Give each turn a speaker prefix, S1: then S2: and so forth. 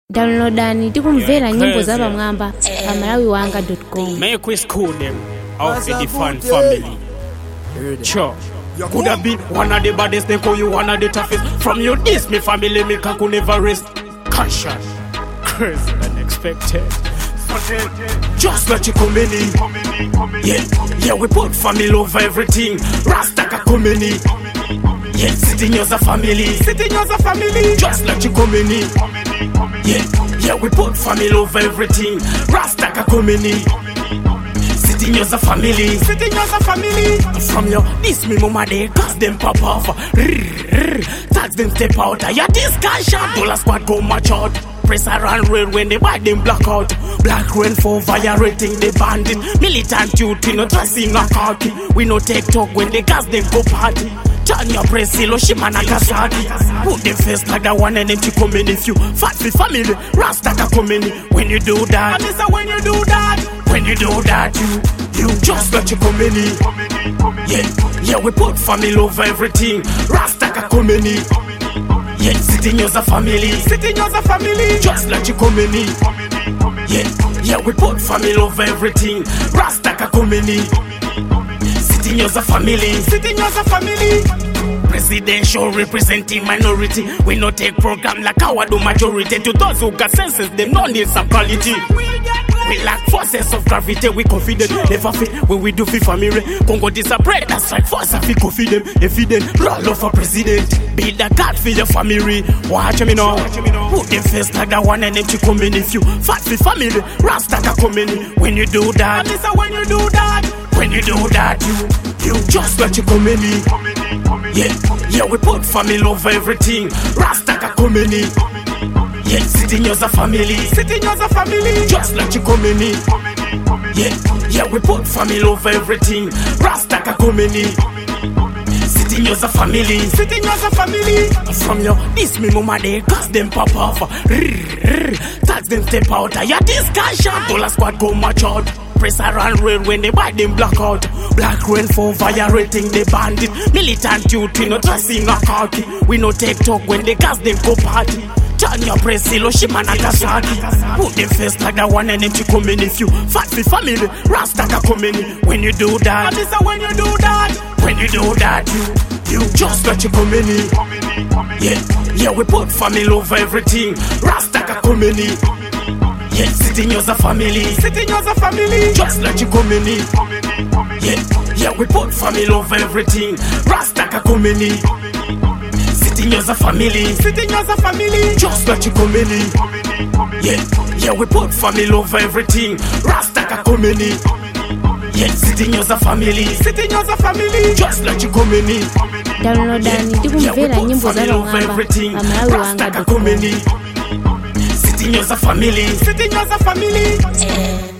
S1: Downloadani tikumvera nyimbo za Bamwamba pa malawiwanga.com.
S2: Make we school them out with the fan family. Sure. Could have been one of the baddest, they call you one of the toughest. From your this, me family, me could never rest. Conscious, crazy, unexpected. Just let you come in. Yeah, we put family over everything. Rastaka come in. Yeah, sitting as a family. Just let you come in. Yeah, we put family over everything. Rastaka come in. Sitting as a family. From your this me mama they cause them pop off. Tax them step out. Yeah, this guy shot. Dollar squad go march out. Press around rail when they buy them black out. Black rain for violating the bandit. Militant duty no dressing no khaki. We no take talk when they gas them go party. Turn your press Hiroshima Nagasaki. Put them face like that one and then to come in. If you fight for family, Rastaka come in. When you do that, when you do that, you just let you come in. Yeah, we put family over everything. Rastaka come in. Yeah, sitting as a family. Just let you come in. Yeah, we put family over everything. Rastaka come in. Sitting as a family. Presidential representing minority. We no take program like our do majority. To those who got senses, they no need some quality. We lack forces of gravity, we confident. Never fit when we do fit family. Congo disappear, that's like force of it confident. Evident, roll for president. Be the God for your family. Watch me now. Put them face like that one and then you come in. If you fight for family, Rastaka come in. When you do that, when you do that, you just let you come in. Yeah, we put family over everything. Rastaka come in. Yeah, sitting as a family. Just let you come in. Yeah, we put family over everything. Rastaka come in. Sitting as a family. From your this me mama they cause them pop off. Tax them step out. Yeah, this guy shot. Dollar squad go march out. Press around rail when they buy them black out. Black rain for violating the bandit. Militant duty no dressing no khaki. We no take talk when they gas them go party. Turn your press Hiroshima Nagasaki. Put them face like that one and then you come in. If you fight for family, Rastaka come in. When you do that, when you do that, you just let you come in. Yeah, we put family over everything. Rastaka come in. Yeah, sitting as a family. Just let you come in. Yeah, we put family over everything. Rastaka come in. Sitting as a family. Just let you come in. Yeah, we put family over everything. Rastaka come in. Yeah, sitting as a family. Just let you come in.
S1: Downloadani tikumvera nyimbo za Bamwamba pa malawiwanga.com.
S2: Sitting as a family.